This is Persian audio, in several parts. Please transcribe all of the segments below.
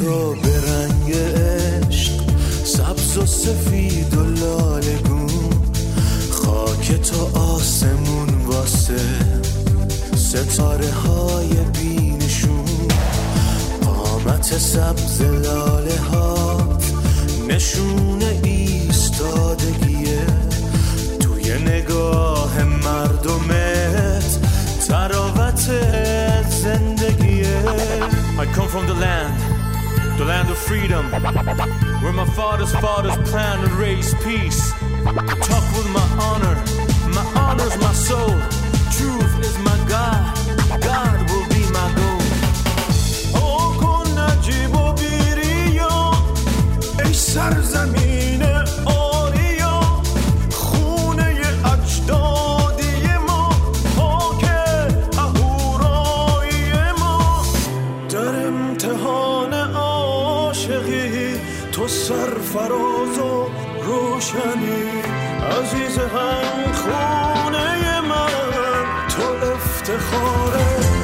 تو به رنگ عشق، سبز و سفید و لالگون، خاک تو آسمون واسه ستاره های بینشون، قامت سبز لاله هات نشون ایستادگیه، توی نگاه مردمت تراوت زندگیه. I come from the land of freedom, where my father's planned to raise peace. Talk with my honor's my soul, truth is my God, God will be my goal. Oh کن نجیب و بیریا ای سرزمین آریا، خونه اجدادی ما، خاک اهورایی ما، در امتحان عاشقی تو سرفراز و روشنی، عزیز هم خونه من تو افتخار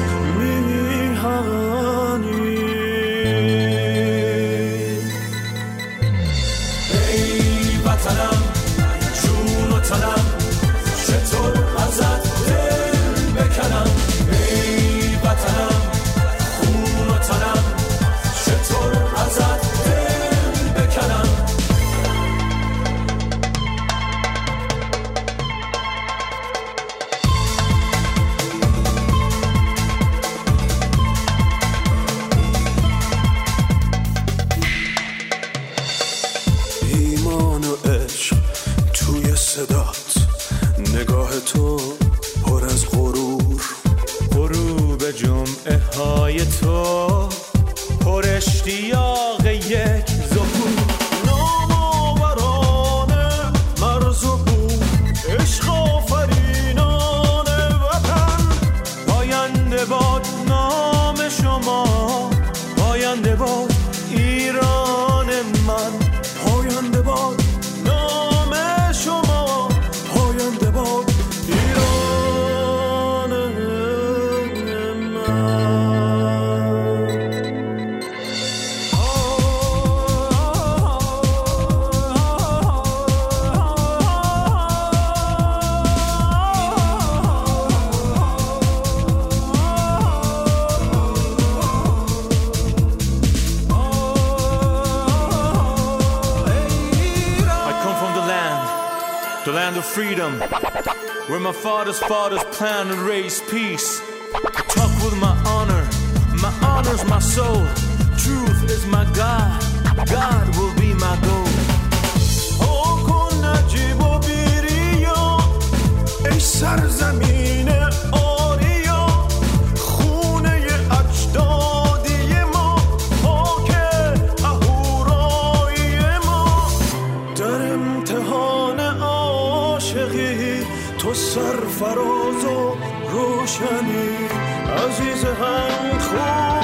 میهنی. ای وطنم جون و تنم، چطور ازت دل بکنم، ای وطنم خون و تنم، چطور ازت دل بکنم. ایمان و عشق توی صدات، نگاه تو پر از غرور، غروب جمعه های تو پر اشتیاق یک ظهور، نامآورانه مرز و بوم، عشق آفرینان وطن، پاینده باد نام شما، پاینده باد ایران من، پاینده باد نام شما، پاینده باد ایران من. The land of freedom, where my father's planned to raise peace. Talk with my honor's my soul, truth is my God, God will be my goal. Oh کن نجیب و بیریا ای سرزمین آریا، خونه اجدادی ما، خاک اهورایی ما، در امتحان عاشقی تو سرفراز و روشنی، عزیز هم خون